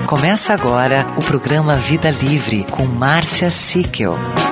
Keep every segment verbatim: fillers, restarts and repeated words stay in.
Começa agora o programa Vida Livre com Márcia Sickel.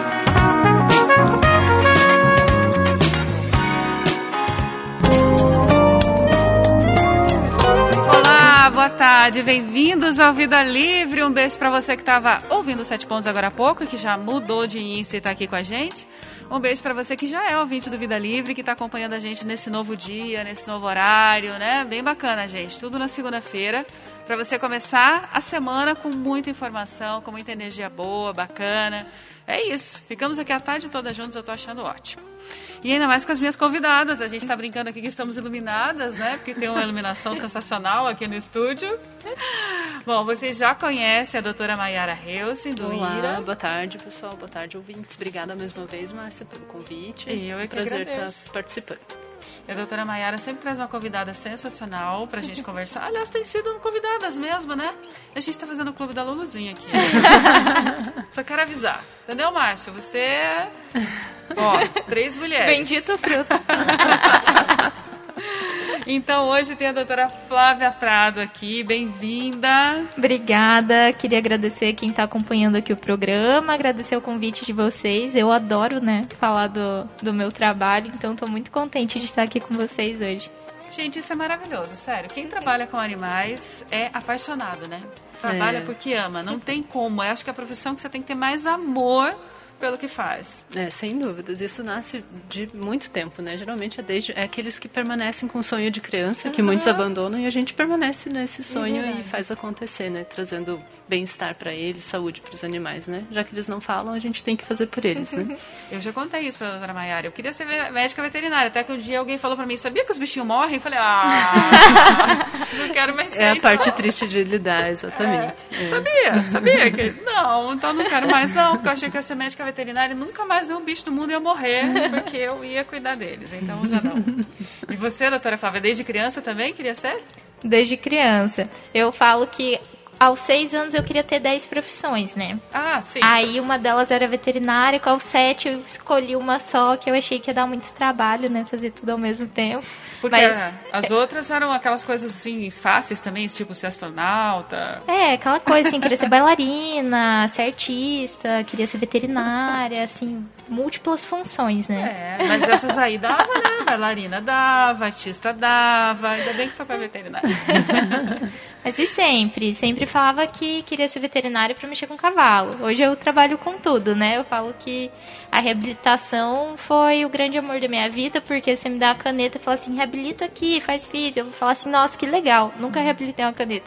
Olá, boa tarde, bem-vindos ao Vida Livre. Um beijo para você que estava ouvindo os Sete Pontos agora há pouco e que já mudou de Insta e está aqui com a gente. Um beijo para você que já é ouvinte do Vida Livre, que está acompanhando a gente nesse novo dia, nesse novo horário, né? Bem bacana, gente. Tudo na segunda-feira, para você começar a semana com muita informação, com muita energia boa, bacana. É isso. Ficamos aqui a tarde toda juntos, eu tô achando ótimo. E ainda mais com as minhas convidadas. A gente está brincando aqui que estamos iluminadas, né? Porque tem uma iluminação sensacional aqui no estúdio. Bom, vocês já conhecem a doutora Mayara Heusen, do Olá, Ira. Boa tarde, pessoal. Boa tarde, ouvintes. Obrigada mais uma vez, Márcia, pelo convite. E eu é que Prazer agradeço. estar participando. E a doutora Mayara sempre traz uma convidada sensacional pra gente conversar. Aliás, tem sido convidadas mesmo, né? A gente tá fazendo o Clube da Luluzinha aqui. Só quero avisar. Entendeu, Márcia? Você... Ó, três mulheres. Bendito fruto. Então, hoje tem a doutora Flávia Prado aqui. Bem-vinda. Obrigada. Queria agradecer quem está acompanhando aqui o programa, agradecer o convite de vocês. Eu adoro, né, falar do, do meu trabalho, então estou muito contente de estar aqui com vocês hoje. Gente, isso é maravilhoso, sério. Quem trabalha com animais é apaixonado, né? Trabalha É. porque ama. Não tem como. Eu acho que é a profissão que você tem que ter mais amor pelo que faz. É, sem dúvidas. Isso nasce de muito tempo, né? Geralmente é desde é aqueles que permanecem com o sonho de criança, que Uhum. muitos abandonam, e a gente permanece nesse sonho verdade. e faz acontecer, né? Trazendo bem-estar para eles, saúde para os animais, né? Já que eles não falam, a gente tem que fazer por eles, né? Eu já contei isso pra doutora Mayara. Eu queria ser médica veterinária. Até que um dia alguém falou pra mim, sabia que os bichinhos morrem? Eu falei, ah, não quero mais ser. É a então. parte triste de lidar, exatamente. É. É. Sabia, sabia que não, então não quero mais não, porque eu achei que eu ia ser médica veterinária e nunca mais nenhum bicho do mundo ia morrer, porque eu ia cuidar deles, então já não. E você, doutora Flávia, desde criança também queria ser? Desde criança. Eu falo que aos seis anos eu queria ter dez profissões, né? Ah, sim. Aí uma delas era veterinária, com aos sete eu escolhi uma só, que eu achei que ia dar muito trabalho, né? Fazer tudo ao mesmo tempo. Porque Mas, as outras eram aquelas coisas assim, fáceis também, tipo ser astronauta. é, aquela coisa assim, queria ser bailarina, ser artista, queria ser veterinária, assim, múltiplas funções, né? É, mas essas aí dava, né? Bailarina dava, artista dava, ainda bem que foi pra veterinária. Mas e sempre, sempre falava que queria ser veterinário para mexer com cavalo. Hoje eu trabalho com tudo, né? Eu falo que a reabilitação foi o grande amor da minha vida, porque você me dá a caneta e fala assim, reabilita aqui, faz físico. Eu vou falar assim, nossa, que legal, nunca reabilitei uma caneta.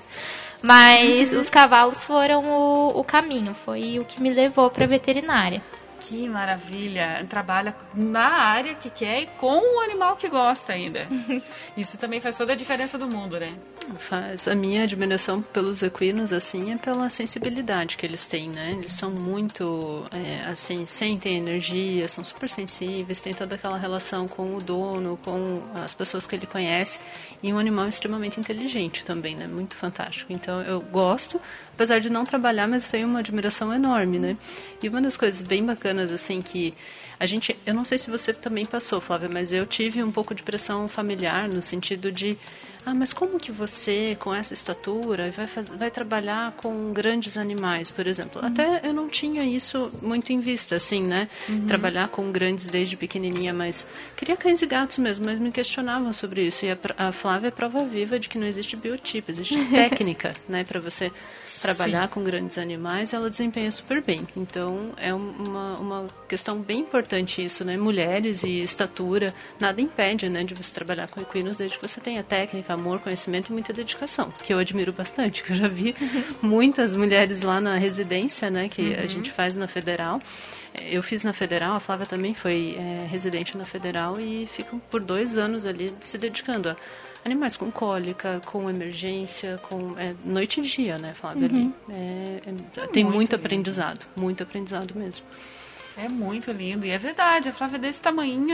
Mas os cavalos foram o, o caminho, foi o que me levou para veterinária. Que maravilha! Trabalha na área que quer e com o animal que gosta ainda. Isso também faz toda a diferença do mundo, né? Faz. A minha admiração pelos equinos, assim, é pela sensibilidade que eles têm, né? Eles são muito, é, assim, sentem energia, são super sensíveis, têm toda aquela relação com o dono, com as pessoas que ele conhece, e um animal extremamente inteligente também, né? Muito fantástico. Então, eu gosto, apesar de não trabalhar, mas tenho uma admiração enorme, né? E uma das coisas bem bacanas, assim, que a gente... Eu não sei se você também passou, Flávia, mas eu tive um pouco de pressão familiar, no sentido de... Ah, mas como que você, com essa estatura, vai, faz, vai trabalhar com grandes animais, por exemplo? Uhum. Até eu não tinha isso muito em vista, assim, né? Uhum. Trabalhar com grandes desde pequenininha, mas queria cães e gatos mesmo, mas me questionavam sobre isso. E a, a Flávia é prova viva de que não existe biotipo, existe técnica, né? Para você trabalhar Sim. com grandes animais, ela desempenha super bem. Então, é uma, uma questão bem importante isso, né? Mulheres e estatura, nada impede, né? De você trabalhar com equinos desde que você tenha técnica, amor, conhecimento e muita dedicação, que eu admiro bastante, que eu já vi muitas mulheres lá na residência, né, que uhum. a gente faz na Federal. Eu fiz na Federal, a Flávia também foi é, residente na Federal e ficam por dois anos ali se dedicando a animais com cólica, com emergência, com é, noite e dia, né, Flávia? Uhum. Ali. É, é, é tem muito, muito aprendizado, muito aprendizado mesmo. É muito lindo, e é verdade, a Flávia é desse tamanhinho,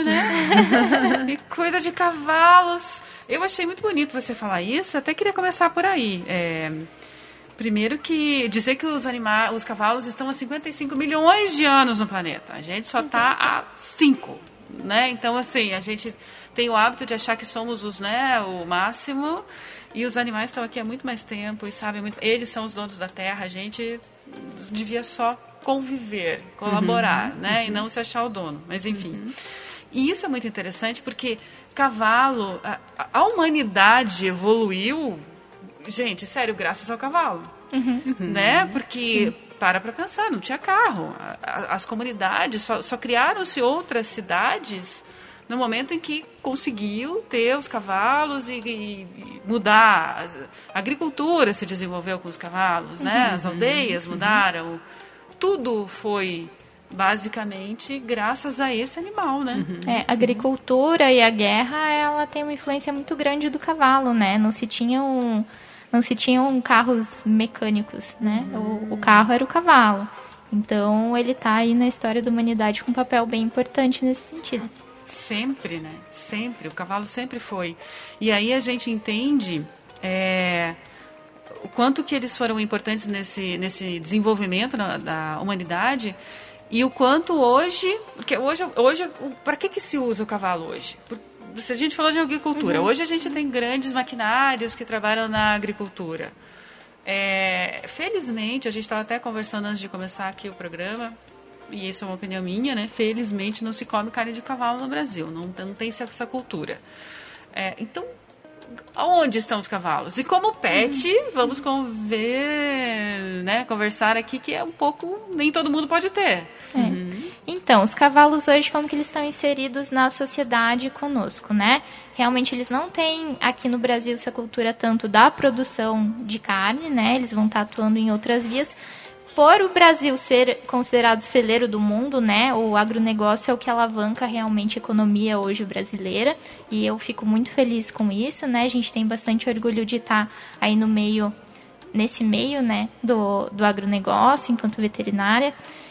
né? E cuida de cavalos. Eu achei muito bonito você falar isso, até queria começar por aí. É, primeiro que dizer que os, anima- os cavalos estão há cinquenta e cinco milhões de anos no planeta. A gente só está há cinco, né? Então, assim, a gente tem o hábito de achar que somos os, né, o máximo, e os animais estão aqui há muito mais tempo e sabem muito. Eles são os donos da terra, a gente devia só conviver, colaborar, uhum, né, uhum. e não se achar o dono. Mas enfim. Uhum. E isso é muito interessante porque cavalo, a, a humanidade evoluiu, gente, sério, graças ao cavalo. Uhum. Né? Porque, uhum. para para pensar, não tinha carro. As comunidades, só, só criaram-se outras cidades no momento em que conseguiu ter os cavalos e, e mudar. A agricultura se desenvolveu com os cavalos, né? As aldeias mudaram. Tudo foi basicamente graças a esse animal, né? É, a agricultura e a guerra, ela tem uma influência muito grande do cavalo, né? Não se tinham, não se tinham carros mecânicos, né? Uhum. O, o carro era o cavalo. Então, ele tá aí na história da humanidade com um papel bem importante nesse sentido. Sempre, né? Sempre. O cavalo sempre foi. E aí a gente entende é, o quanto que eles foram importantes nesse, nesse desenvolvimento na, da humanidade e o quanto hoje... Porque hoje, hoje para que, que se usa o cavalo hoje? Por, se a gente falou de agricultura, uhum. hoje a gente tem grandes maquinários que trabalham na agricultura. É, felizmente, a gente estava até conversando antes de começar aqui o programa... E isso é uma opinião minha, né? Felizmente não se come carne de cavalo no Brasil, não, não tem essa cultura. É, então, onde estão os cavalos? E como pet, uhum. vamos conver, né? conversar aqui que é um pouco, nem todo mundo pode ter. É. Uhum. Então, os cavalos hoje, como que eles estão inseridos na sociedade conosco, né? Realmente eles não têm aqui no Brasil essa cultura tanto da produção de carne, né? Eles vão estar atuando em outras vias. Por o Brasil ser considerado celeiro do mundo, né, o agronegócio é o que alavanca realmente a economia hoje brasileira, e eu fico muito feliz com isso, né, a gente tem bastante orgulho de estar aí no meio, nesse meio, né, do, do agronegócio, enquanto veterinária,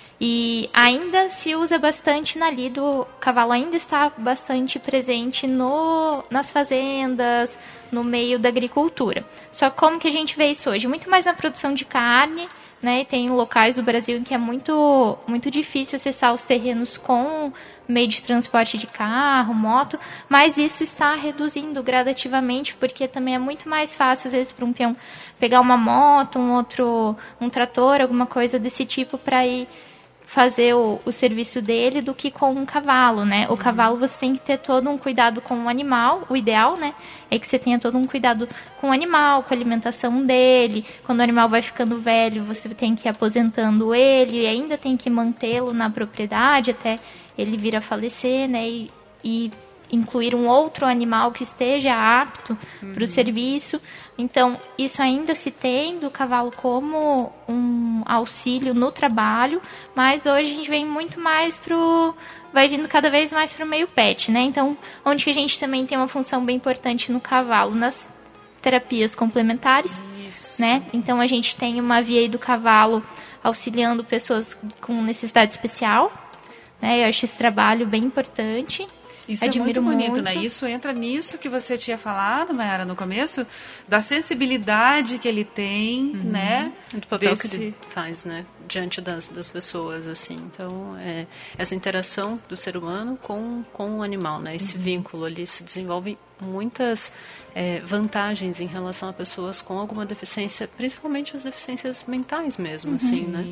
e ainda se usa bastante na lida, o cavalo ainda está bastante presente no, nas fazendas, no meio da agricultura. Só que como que a gente vê isso hoje? Muito mais na produção de carne, né, e tem locais do Brasil em que é muito, muito difícil acessar os terrenos com meio de transporte de carro, moto, mas isso está reduzindo gradativamente, porque também é muito mais fácil, às vezes, para um peão pegar uma moto, um outro, um trator, alguma coisa desse tipo para ir fazer o, o serviço dele do que com um cavalo, né? O cavalo você tem que ter todo um cuidado com o animal, o ideal, né? É que você tenha todo um cuidado com o animal, com a alimentação dele. Quando o animal vai ficando velho, você tem que ir aposentando ele e ainda tem que mantê-lo na propriedade até ele vir a falecer, né? E, e incluir um outro animal que esteja apto uhum. para o serviço. Então, isso ainda se tem do cavalo como um auxílio no trabalho, mas hoje a gente vem muito mais pro... vai vindo cada vez mais para o meio pet, né? Então, onde que a gente também tem uma função bem importante no cavalo? Nas terapias complementares, isso. né? Então, a gente tem uma via aí do cavalo auxiliando pessoas com necessidade especial, né? Eu acho esse trabalho bem importante. Isso Admiro é muito bonito, muito. né? Isso entra nisso que você tinha falado, Mayara, no começo, da sensibilidade que ele tem, uhum. né? Do papel Desse... que ele faz, né? Diante das, das pessoas, assim. Então, é, essa interação do ser humano com, com o animal, né? Esse uhum. vínculo ali se desenvolve muitas é, vantagens em relação a pessoas com alguma deficiência, principalmente as deficiências mentais mesmo, uhum. assim, né?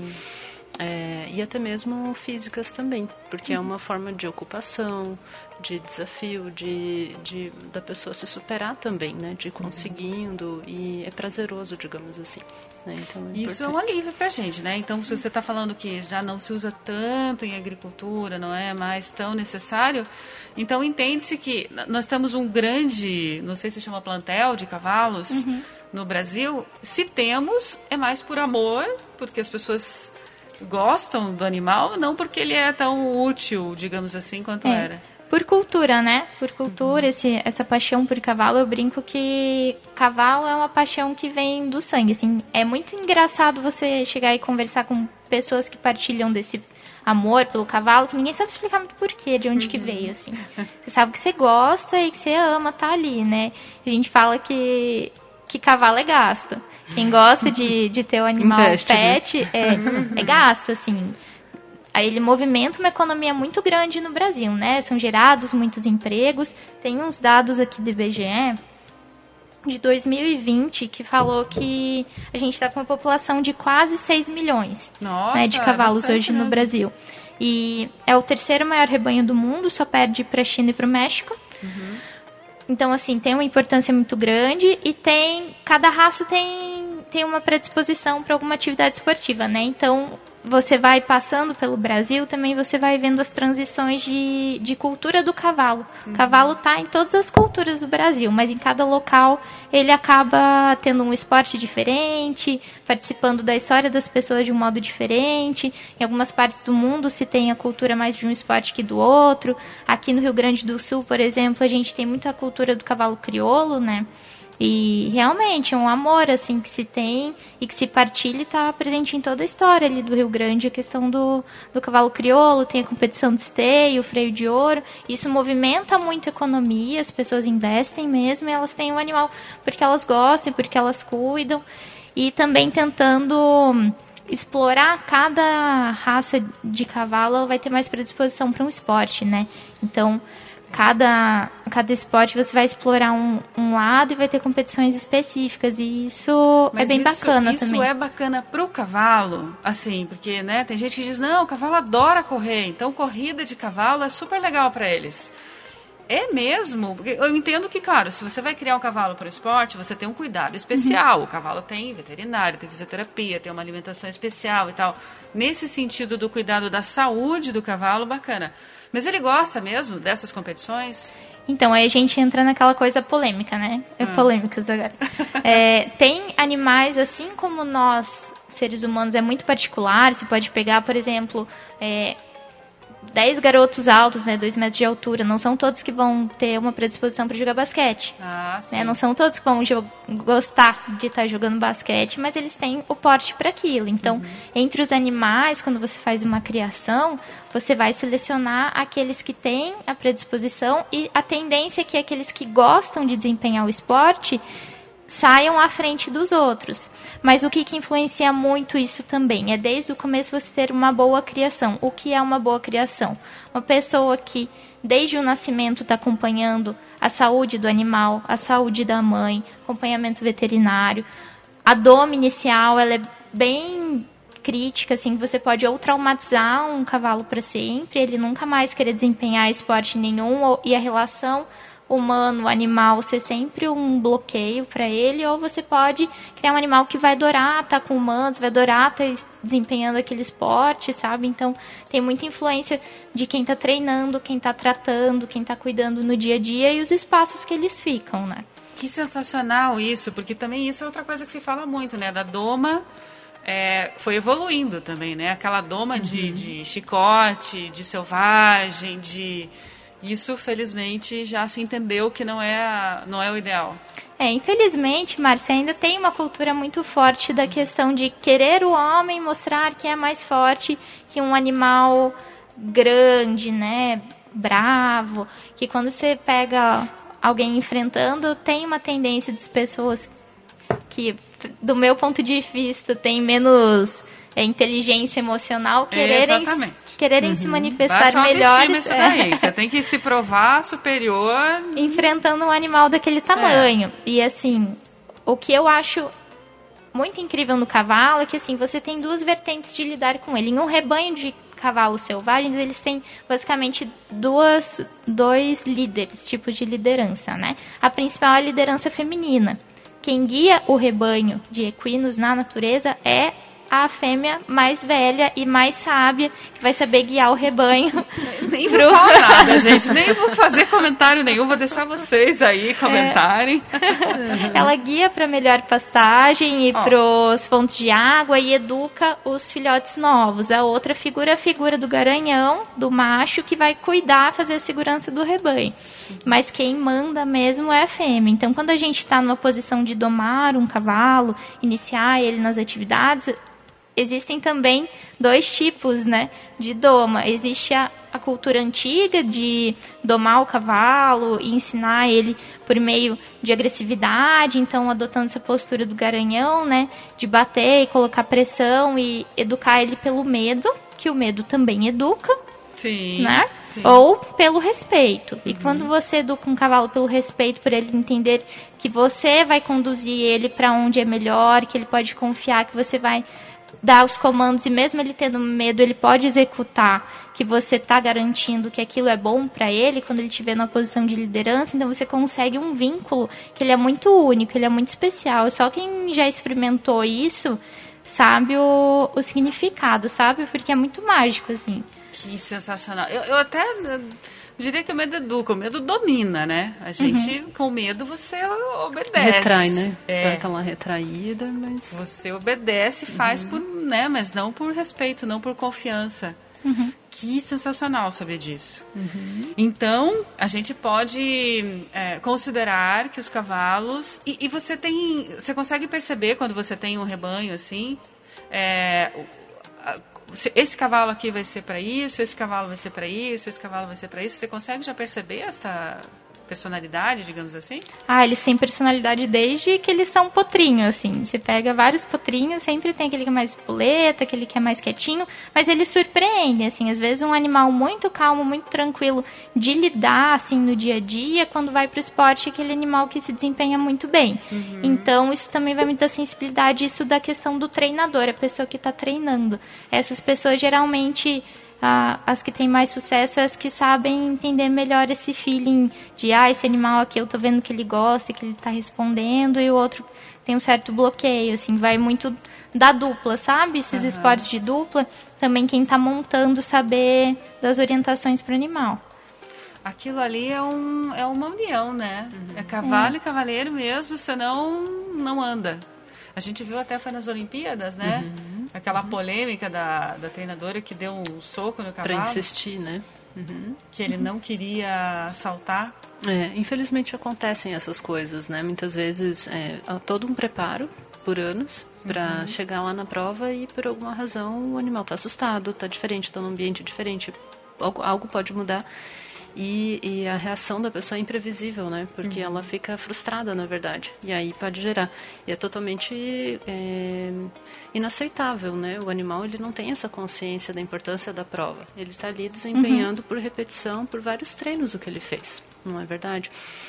É, e até mesmo físicas também, porque uhum. é uma forma de ocupação, de desafio, de, de da pessoa se superar também, né? De conseguindo, uhum. e é prazeroso, digamos assim. Né? Então, é Isso é um alívio pra gente, né? Então, se você está falando que já não se usa tanto em agricultura, não é mais tão necessário, então entende-se que nós temos um grande, não sei se chama plantel de cavalos uhum. no Brasil. Se temos, é mais por amor, porque as pessoas... gostam do animal, não porque ele é tão útil, digamos assim, quanto é, era. Por cultura, né? Por cultura, uhum. esse, essa paixão por cavalo, eu brinco que cavalo é uma paixão que vem do sangue, assim. É muito engraçado você chegar e conversar com pessoas que partilham desse amor pelo cavalo, que ninguém sabe explicar muito porquê, de onde uhum. que veio, assim. Você sabe que você gosta e que você ama tá ali, né? A gente fala que, que cavalo é gasto. Quem gosta de, de ter o animal Investe, pet, né? é, é gasto, assim. Aí ele movimenta uma economia muito grande no Brasil, né? São gerados muitos empregos. Tem uns dados aqui do I B G E de dois mil e vinte que falou que a gente está com uma população de quase seis milhões. Nossa, né, de cavalos é hoje no mesmo. Brasil. E é o terceiro maior rebanho do mundo, só perde para a China e para o México. Uhum. Então, assim, tem uma importância muito grande e tem cada raça tem, tem uma predisposição para alguma atividade esportiva, né? Então, você vai passando pelo Brasil, também você vai vendo as transições de, de cultura do cavalo. Uhum. O cavalo está em todas as culturas do Brasil, mas em cada local ele acaba tendo um esporte diferente, participando da história das pessoas de um modo diferente. Em algumas partes do mundo se tem a cultura mais de um esporte que do outro. Aqui no Rio Grande do Sul, por exemplo, a gente tem muita cultura do cavalo crioulo, né? E realmente é um amor assim que se tem e que se partilha e está presente em toda a história ali do Rio Grande, a questão do, do cavalo crioulo, tem a competição de esteio, o freio de ouro. Isso movimenta muito a economia, as pessoas investem mesmo e elas têm um animal porque elas gostam, porque elas cuidam. E também tentando explorar cada raça de cavalo, vai ter mais predisposição para um esporte, né? Então, Cada, cada esporte você vai explorar um, um lado e vai ter competições específicas. E isso Mas é bem isso, bacana isso também. Isso é bacana pro cavalo, assim, porque, né, tem gente que diz, não, o cavalo adora correr, então corrida de cavalo é super legal para eles. É mesmo? Porque eu entendo que, claro, se você vai criar um cavalo para o esporte, você tem um cuidado especial. Uhum. O cavalo tem veterinário, tem fisioterapia, tem uma alimentação especial e tal. Nesse sentido do cuidado da saúde do cavalo, bacana. Mas ele gosta mesmo dessas competições? Então, aí a gente entra naquela coisa polêmica, né? É Hum. polêmicas agora. é, tem animais, assim como nós, seres humanos, é muito particular. Você pode pegar, por exemplo, é, dez garotos altos, né, dois metros de altura. Não são todos que vão ter uma predisposição para jogar basquete. Ah, sim. Né? Não são todos que vão gostar de estar jogando basquete, mas eles têm o porte para aquilo. Então, uhum. entre os animais, quando você faz uma criação, você vai selecionar aqueles que têm a predisposição e a tendência é que aqueles que gostam de desempenhar o esporte saiam à frente dos outros. Mas o que, que influencia muito isso também? É desde o começo você ter uma boa criação. O que é uma boa criação? Uma pessoa que desde o nascimento está acompanhando a saúde do animal, a saúde da mãe, acompanhamento veterinário. A doma inicial, ela é bem crítica, assim, que você pode ou traumatizar um cavalo para sempre, ele nunca mais querer desempenhar esporte nenhum, ou, e a relação humano-animal ser sempre um bloqueio para ele, ou você pode criar um animal que vai adorar estar com humanos, vai adorar estar desempenhando aquele esporte, sabe? Então, tem muita influência de quem está treinando, quem está tratando, quem está cuidando no dia a dia e os espaços que eles ficam, né? Que sensacional isso, porque também isso é outra coisa que se fala muito, né? Da doma é, foi evoluindo também, né? Aquela doma uhum. de, de chicote, de selvagem, de... Isso, felizmente, já se entendeu que não é, a, não é o ideal. É, infelizmente, Márcia, ainda tem uma cultura muito forte da questão de querer o homem mostrar que é mais forte que um animal grande, né, bravo, que quando você pega alguém enfrentando, tem uma tendência das pessoas que, do meu ponto de vista, tem menos... É inteligência emocional, quererem, quererem uhum. se manifestar melhores. Isso daí. É. Você tem que se provar superior. Enfrentando um animal daquele tamanho. É. E assim, o que eu acho muito incrível no cavalo é que assim, você tem duas vertentes de lidar com ele. Em um rebanho de cavalos selvagens, eles têm basicamente duas, dois líderes, tipos de liderança, né? A principal é a liderança feminina. Quem guia o rebanho de equinos na natureza é a fêmea mais velha e mais sábia, que vai saber guiar o rebanho. Nem vou pro... falar nada, gente. Nem vou fazer comentário nenhum. Vou deixar vocês aí comentarem. É. Ela guia para melhor pastagem e oh. para os fontes de água e educa os filhotes novos. A outra figura é a figura do garanhão, do macho, que vai cuidar, fazer a segurança do rebanho. Mas quem manda mesmo é a fêmea. Então, quando a gente está numa posição de domar um cavalo, iniciar ele nas atividades... Existem também dois tipos, né, de doma. Existe a, a cultura antiga de domar o cavalo e ensinar ele por meio de agressividade, então adotando essa postura do garanhão, né, de bater e colocar pressão e educar ele pelo medo, que o medo também educa, sim, né? Sim. Ou pelo respeito. E uhum. quando você educa um cavalo pelo respeito, por ele entender que você vai conduzir ele para onde é melhor, que ele pode confiar, que você vai dar os comandos e mesmo ele tendo medo, ele pode executar, que você está garantindo que aquilo é bom para ele, quando ele estiver numa posição de liderança, então você consegue um vínculo que ele é muito único, ele é muito especial. Só quem já experimentou isso sabe o, o significado, sabe? Porque é muito mágico, assim. Que sensacional. Eu, eu até eu diria que o medo educa, o medo domina, né? A gente, uhum. com medo, você obedece. Retrai, né? É. Dá aquela retraída, mas... Você obedece e faz uhum. por, né? Mas não por respeito, não por confiança. Uhum. Que sensacional saber disso. Uhum. Então, a gente pode é, considerar que os cavalos... E, e você tem... Você consegue perceber quando você tem um rebanho, assim... É, esse cavalo aqui vai ser para isso, esse cavalo vai ser para isso, esse cavalo vai ser para isso. Você consegue já perceber essa personalidade, digamos assim? Ah, eles têm personalidade desde que eles são potrinhos, assim. Você pega vários potrinhos, sempre tem aquele que é mais puleta, aquele que é mais quietinho, mas eles surpreendem, assim. Às vezes um animal muito calmo, muito tranquilo de lidar, assim, no dia a dia, quando vai pro esporte, é aquele animal que se desempenha muito bem. Uhum. Então, isso também vai me dar sensibilidade, isso da questão do treinador, a pessoa que está treinando. Essas pessoas, geralmente... Ah, as que têm mais sucesso, as que sabem entender melhor esse feeling de, ah, esse animal aqui eu tô vendo que ele gosta, que ele tá respondendo, e o outro tem um certo bloqueio, assim, vai muito da dupla, sabe? Esses uhum. esportes de dupla, também quem tá montando saber das orientações pro animal. Aquilo ali é, um, é uma união, né? Uhum. É cavalo é. e cavaleiro mesmo, senão não anda. A gente viu até, foi nas Olimpíadas, né? Uhum. Aquela uhum. polêmica da, da treinadora que deu um soco no cavalo. Para insistir, né? Uhum. Que ele uhum. não queria saltar. É, infelizmente acontecem essas coisas, né? Muitas vezes é, há todo um preparo por anos para uhum. chegar lá na prova e por alguma razão o animal está assustado, está diferente, está num ambiente diferente, algo, algo pode mudar. E, e a reação da pessoa é imprevisível, né? Porque uhum. ela fica frustrada, na verdade. E aí pode gerar. E é totalmente é, inaceitável, né? O animal, ele não tem essa consciência da importância da prova. Ele está ali desempenhando uhum. por repetição, por vários treinos o que ele fez. Não é verdade?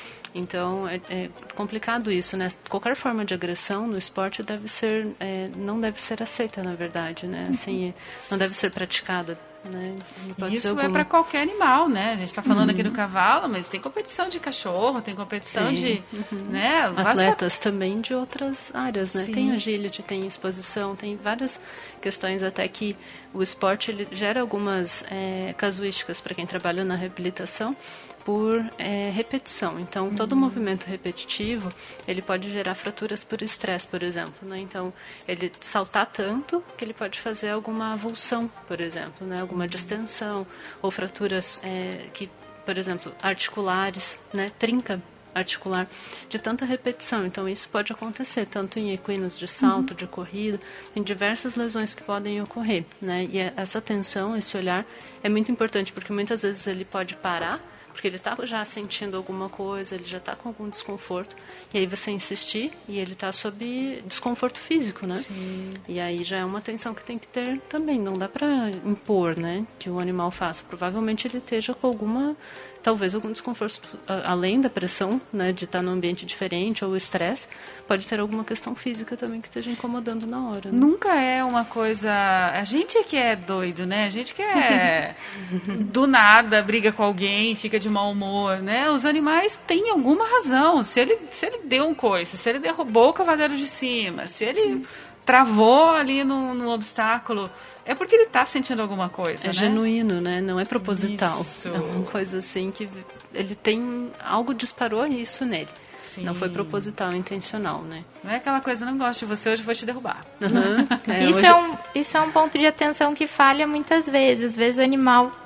Então, é, é complicado isso, né? Qualquer forma de agressão no esporte deve ser, é, não deve ser aceita, na verdade, né? Assim, uhum. não deve ser praticada. Né? Isso alguma... é para qualquer animal, né? A gente está falando uhum. aqui do cavalo, mas tem competição de cachorro, tem competição tem. de... Uhum. Né? Atletas Vassa... também de outras áreas, né? Sim. Tem agility, tem exposição, tem várias questões até que o esporte ele gera algumas é, casuísticas para quem trabalha na reabilitação por é, repetição. Então, uhum. todo movimento repetitivo, ele pode gerar fraturas por estresse, por exemplo, né? Então, ele saltar tanto que ele pode fazer alguma avulsão, por exemplo, né? Alguma distensão, ou fraturas é, que, por exemplo, articulares, né? Trinca articular, de tanta repetição. Então, isso pode acontecer, tanto em equinos de salto, uhum. de corrida, em diversas lesões que podem ocorrer, né? E essa atenção, esse olhar, é muito importante, porque muitas vezes ele pode parar, porque ele está já sentindo alguma coisa, ele já está com algum desconforto, e aí você insistir, e ele está sob desconforto físico, né? Sim. E aí já é uma atenção que tem que ter também, não dá para impor, né, que o animal faça. Provavelmente ele esteja com alguma, talvez algum desconforto, além da pressão, né, de estar num ambiente diferente, ou o estresse, pode ter alguma questão física também que esteja incomodando na hora, né? Nunca é uma coisa... A gente é que é doido, né? A gente que é do nada, briga com alguém, fica de mau humor, né? Os animais têm alguma razão. Se ele, se ele deu um coice, se ele derrubou o cavaleiro de cima, se ele travou ali no, no obstáculo, é porque ele está sentindo alguma coisa, é né? Genuíno, né? Não é proposital. Isso. É uma coisa assim que ele tem... Algo disparou isso nele. Sim. Não foi proposital, intencional, né? Não é aquela coisa, não gosto de você, hoje vou te derrubar. Uhum. É, isso, hoje... é um, isso é um ponto de atenção que falha muitas vezes. Às vezes o animal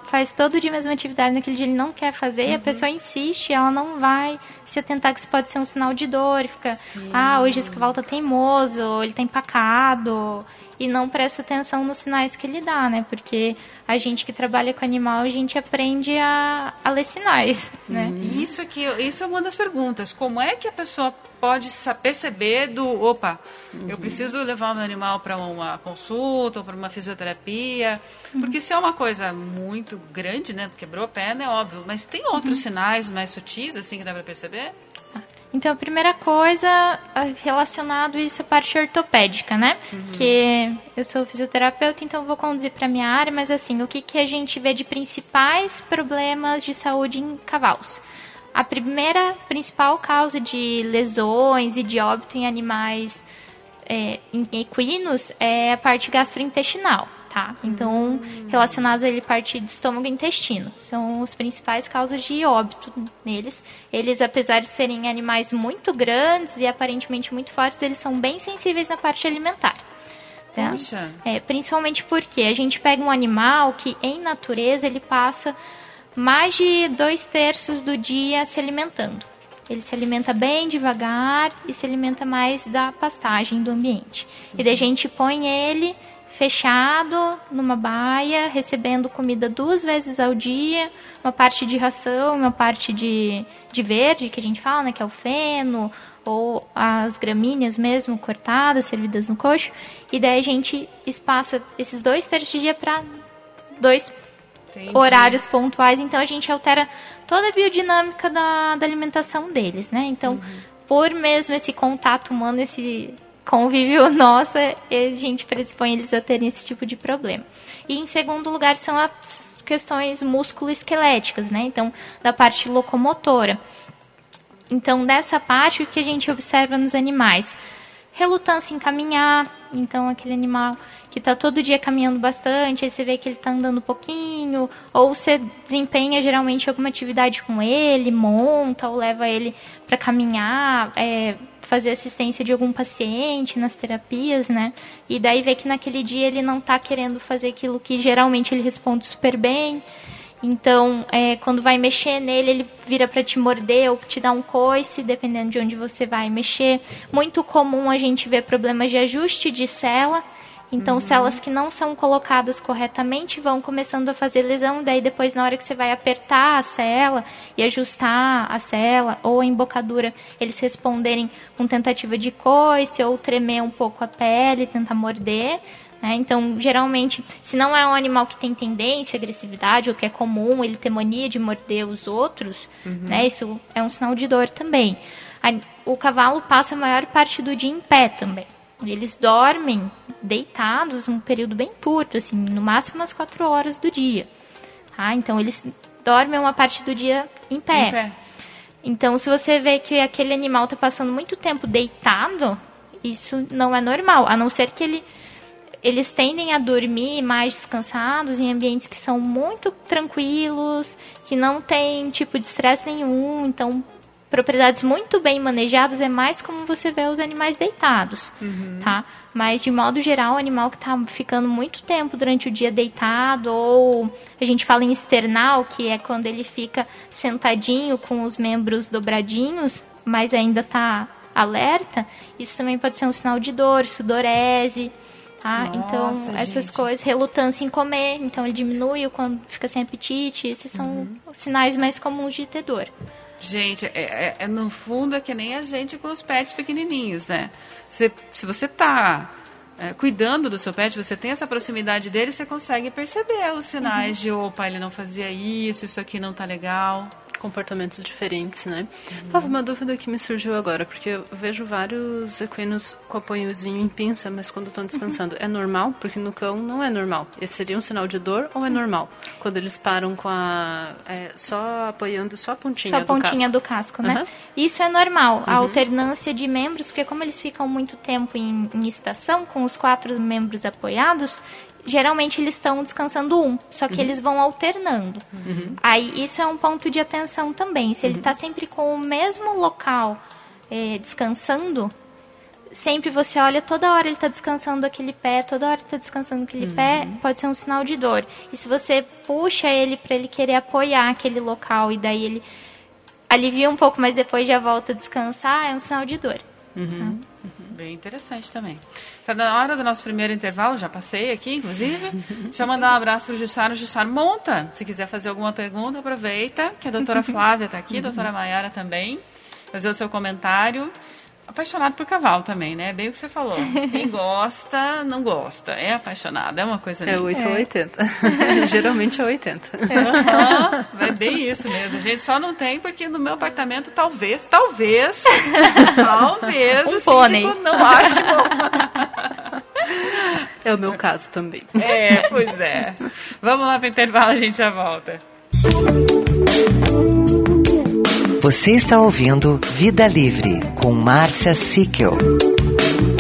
faz todo dia a mesma atividade, naquele dia ele não quer fazer, uhum. e a pessoa insiste, ela não vai se atentar que isso pode ser um sinal de dor, e fica, Sim. ah, hoje esse cavalo tá teimoso, ele tá empacado, e não presta atenção nos sinais que ele dá, né? Porque a gente que trabalha com animal, a gente aprende a, a ler sinais, né? Isso aqui, isso é uma das perguntas. Como é que a pessoa pode perceber do, opa, uhum. eu preciso levar o meu animal para uma consulta ou para uma fisioterapia? Uhum. Porque se é uma coisa muito grande, né? Quebrou a perna, é óbvio. Mas tem outros uhum. sinais mais sutis, assim, que dá para perceber? Então, a primeira coisa relacionado a isso é a parte ortopédica, né? Uhum. Que eu sou fisioterapeuta, então vou conduzir para a minha área, mas assim, o que, que a gente vê de principais problemas de saúde em cavalos? A primeira principal causa de lesões e de óbito em animais é, em equinos é a parte gastrointestinal. Tá? Então, relacionados a ele, parte de estômago e intestino. São as principais causas de óbito neles. Eles, apesar de serem animais muito grandes e aparentemente muito fortes, eles são bem sensíveis na parte alimentar. Tá? Puxa. É, principalmente porque a gente pega um animal que, em natureza, ele passa mais de dois terços do dia se alimentando. Ele se alimenta bem devagar e se alimenta mais da pastagem do ambiente. E daí a gente põe ele fechado numa baia, recebendo comida duas vezes ao dia, uma parte de ração, uma parte de, de verde, que a gente fala, né, que é o feno, ou as gramíneas mesmo, cortadas, servidas no coxo, e daí a gente espaça esses dois terços de dia para dois Entendi. horários pontuais, então a gente altera toda a biodinâmica da, da alimentação deles, né, então, uhum. por mesmo esse contato humano, esse convívio nosso, a gente predispõe eles a terem esse tipo de problema. E em segundo lugar são as questões músculo-esqueléticas, né? Então, da parte locomotora. Então, nessa parte, o que a gente observa nos animais? Relutância em caminhar, então aquele animal que está todo dia caminhando bastante, aí você vê que ele está andando um pouquinho, ou você desempenha geralmente alguma atividade com ele, monta ou leva ele para caminhar, é, fazer assistência de algum paciente nas terapias, né? E daí vê que naquele dia ele não está querendo fazer aquilo que geralmente ele responde super bem. Então, é, quando vai mexer nele, ele vira para te morder ou te dar um coice, dependendo de onde você vai mexer. Muito comum a gente ver problemas de ajuste de cela. Então, uhum. células que não são colocadas corretamente vão começando a fazer lesão. Daí, depois, na hora que você vai apertar a célula e ajustar a célula ou a embocadura, eles responderem com tentativa de coice ou tremer um pouco a pele, tentar morder. Né? Então, geralmente, se não é um animal que tem tendência à agressividade ou que é comum ele ter mania de morder os outros, uhum. né? Isso é um sinal de dor também. O cavalo passa a maior parte do dia em pé também. Eles dormem deitados um período bem curto, assim, no máximo umas quatro horas do dia. Tá? Então, eles dormem uma parte do dia em pé. em pé. Então, se você vê que aquele animal está passando muito tempo deitado, isso não é normal. A não ser que ele, eles tendem a dormir mais descansados em ambientes que são muito tranquilos, que não tem tipo de estresse nenhum. Então, propriedades muito bem manejadas é mais como você vê os animais deitados, uhum. tá? Mas, de modo geral, o animal que está ficando muito tempo durante o dia deitado, ou a gente fala em esternal, que é quando ele fica sentadinho com os membros dobradinhos, mas ainda está alerta, isso também pode ser um sinal de dor, sudorese, tá? Nossa, então, essas gente. coisas, relutância em comer, então ele diminui quando fica sem apetite, esses são uhum. sinais mais comuns de ter dor. Gente, é, é, é, no fundo é que nem a gente com os pets pequenininhos, né? Se, se você tá é, cuidando do seu pet, você tem essa proximidade dele, você consegue perceber os sinais uhum. de, opa, ele não fazia isso, isso aqui não tá legal. Comportamentos diferentes, né? Uhum. Tava uma dúvida que me surgiu agora, porque eu vejo vários equinos com apoiozinho em pinça, mas quando estão descansando, uhum. é normal? Porque no cão não é normal. Esse seria um sinal de dor ou é normal? Quando eles param com a... É, só apoiando só a pontinha do casco. Só a pontinha do casco, né? Uhum. Isso é normal. A uhum. alternância de membros, porque como eles ficam muito tempo em, em estação, com os quatro membros apoiados, geralmente eles estão descansando um, só que uhum. eles vão alternando. Uhum. Aí isso é um ponto de atenção também. Se ele está uhum. sempre com o mesmo local é, descansando, sempre você olha, toda hora ele está descansando aquele pé, toda hora ele está descansando aquele uhum. pé, pode ser um sinal de dor. E se você puxa ele para ele querer apoiar aquele local e daí ele alivia um pouco, mas depois já volta a descansar, é um sinal de dor. Uhum. Tá? Bem interessante também. Está na hora do nosso primeiro intervalo, já passei aqui, inclusive. Deixa eu mandar um abraço para o Jussaro. Jussaro, monta. Se quiser fazer alguma pergunta, aproveita, que a doutora Flávia está aqui, a doutora Maiara também. Fazer o seu comentário. Apaixonado por cavalo também, né? Bem o que você falou. Quem gosta, não gosta. É apaixonado, é uma coisa linda. É oito ou oitenta. Geralmente é oitenta. É, é bem isso mesmo. A gente só não tem porque no meu apartamento talvez, talvez, talvez um o pônei. síndico não ache bom. É o meu caso também. É, pois é. Vamos lá para o intervalo, a gente já volta. Você está ouvindo Vida Livre, com Márcia Sickel.